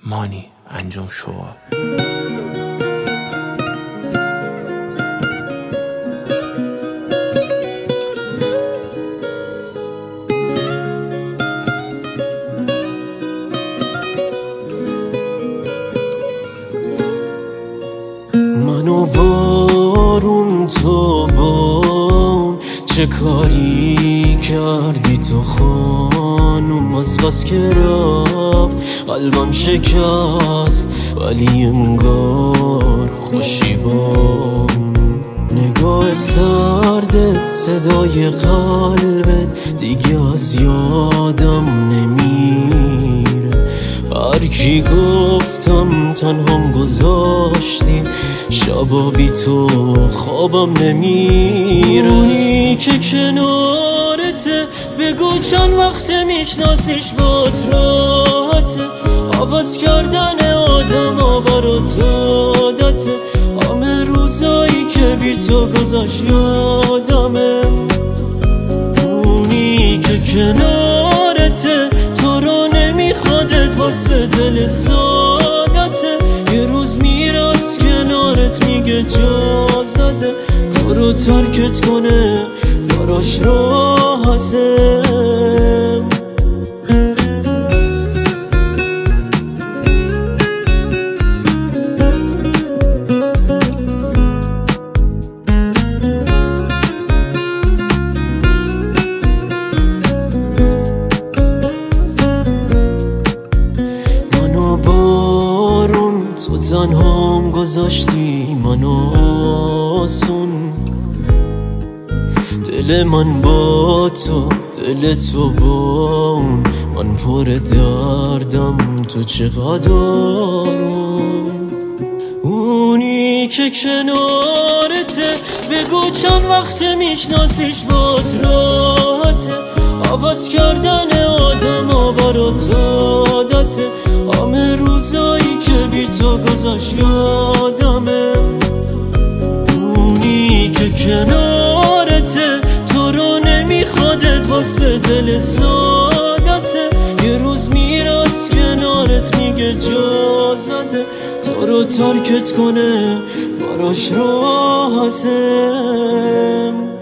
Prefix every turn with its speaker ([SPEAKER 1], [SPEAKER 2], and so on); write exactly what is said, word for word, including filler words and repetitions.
[SPEAKER 1] مانی انجام شو.
[SPEAKER 2] منو بارون تو بام چه کاری کردی تو خانوم، از بس که رفت قلبم شکست ولی انگار خوشیبان. نگاه سردت صدای قلبت دیگه از یادم نمیره. هر کی گفتم تنهام گذاشتی، شبا بی تو خوابم نمیره. اونی که کنارته بگو چند وقت میشناسیش بات راحته. عوض کردن آدم ها برات عادته، همه روزایی که بی تو گذاشت یادمه. اونی که کنارته تو رو نمیخوادت واسه دل سادته. یه روز میره از کنارت میگه جا زده، تو رو ترکت کنه براش راحته. تو تنهام گذاشتی منو آسون، دل من با تو دل تو با اون. من پر دردم تو چقدر آروم. اونی که کنارته بگو چند وقت میشناسیش بات راحته. عوض کردن آدم ها برات عادته، همه روزایی که بی تو گذاشت یادمه. اونی که کنارته تو رو نمیخوادت واسه دل سادته. یه روز میره از کنارت میگه جا زده، تو رو ترکت کنه براش راحته.